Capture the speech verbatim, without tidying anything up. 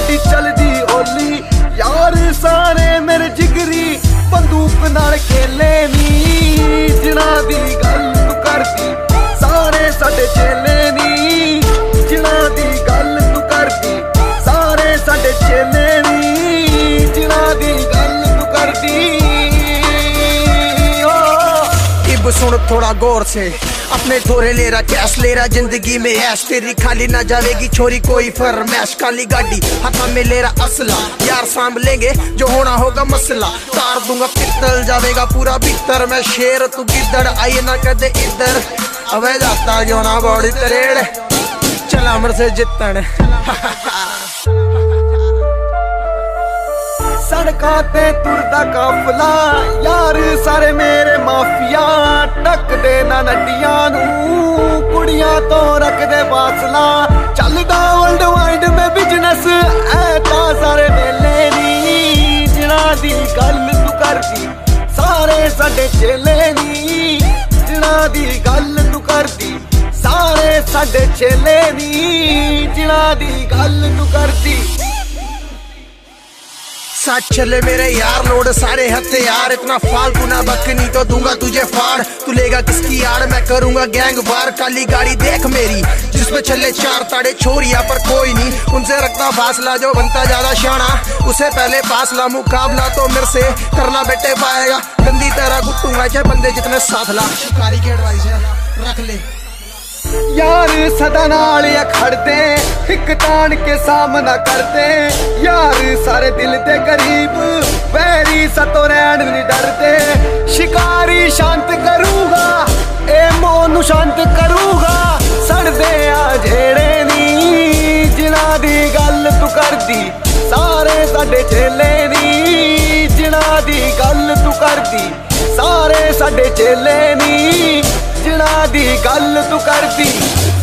साडी चलदी होली यार सारे मेरे जिगरी बंदूक नाल खेले नी जिना दी गल तू करदी सारे साडे चेले नी जिना दी गल तू करदी सारे साडे चेले नी जिना दी गल तू करदी। इब सुन थोड़ा गौर से अपने थोड़े ले रहा कैश ले रहा जिंदगी में ऐश तेरी खाली ना जाएगी छोरी कोई फरमैश काली गाड़ी हाथा में ले रहा असला यार सांभ लेंगे जो होना होगा मसला तार दूंगा पित्तल जाएगा पूरा भीतर मैं शेर तू गिद्दड़ आइए ना कर दे इधर अबे जाता क्यों ना बॉडी तरेड़ चला मर से जितन सड़का ते तुरदा काफला यार सारे मेरे माफिया टक दे ना नडियां नू कुड़ियां तो रख दे फासला चलदा वर्ल्ड वाइड में बिजनेस ऐता सारे मेले नी जिना दी गल तू करदी सारे साडे चेले नी जिना दी गल तू करदी सारे साडे चेले नी जिना दी गल तू करदी। साथ चले मेरे यार लोड सारे हथियार इतना फालतू ना बकनी तो दूंगा तुझे फाड़ तू लेगा किसकी यार मैं करूंगा गैंग बार काली गाड़ी देख मेरी जिसमें चले चार ताड़े छोरिया पर कोई नहीं उनसे रखना फासला जो बनता ज्यादा शाना उसे पहले फासला मुकाबला तो मेरे से करना बेटे पाएगा गंदी तरह गुट्टूंगा चाहे बंदे जितने साथ ला शिकारी की एडवाइस है रख ले यार सदा नाल खड़ते हिक तान के सामना करते यार सारे दिल दे करीब वैरी सतो रहन नहीं डरते शिकारी शांत करूंगा ए मोनू शांत करूंगा सड़दे आ जेड़े नी जिना दी गल तू करदी सारे साडे चेले नी जिना दी गल तू करदी सारे साडे चेले नी जिना दी गल तू करदी।